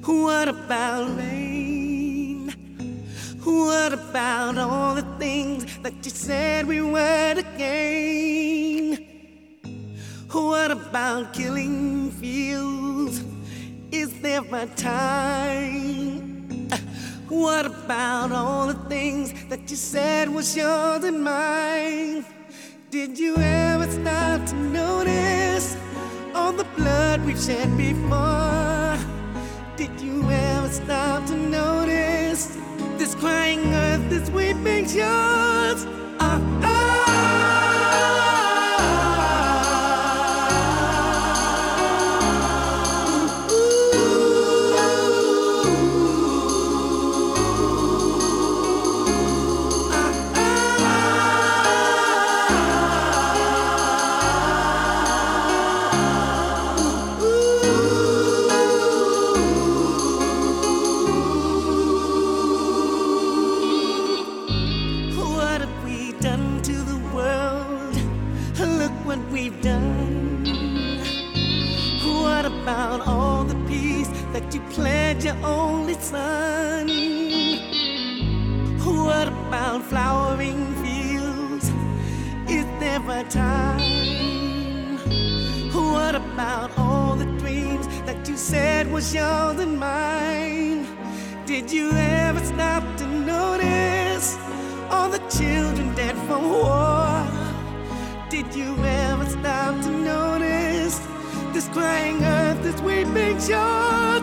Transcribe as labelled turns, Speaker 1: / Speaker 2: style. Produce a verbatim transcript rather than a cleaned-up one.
Speaker 1: What about rain? What about all the things that you said we were to gain? What about killing fields? Is there a time? What about all the things that you said was yours and mine? Did you ever start to notice all the blood we've shed before? Did you ever stop to notice this crying earth, this weeping shores? Ah, done to the world, look what we've done. What about all the peace that you pledged your only son? What about flowering fields? Is there a time? What about all the dreams that you said was yours and mine? Did you ever stop to notice all the children dead from war? Did you ever stop to notice this crying earth, this weeping shore?